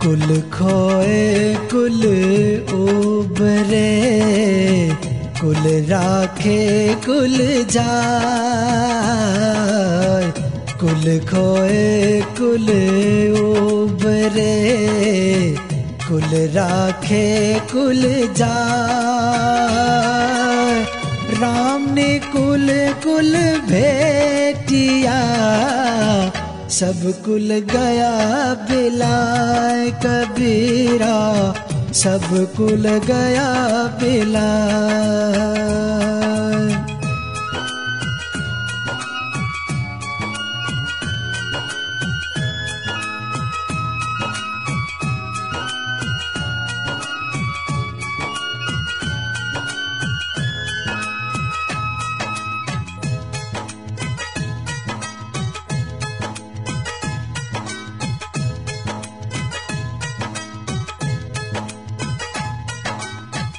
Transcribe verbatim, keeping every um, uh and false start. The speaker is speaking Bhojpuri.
कुल खोए कुल उबरे, कुल राखे कुल जाय। कुल खोए कुल उबरे, कुल राखे कुल जाय। राम ने कुल कुल भेटिया, सब कुल गया बिलाय। कबीरा सब कुल गया बिलाय।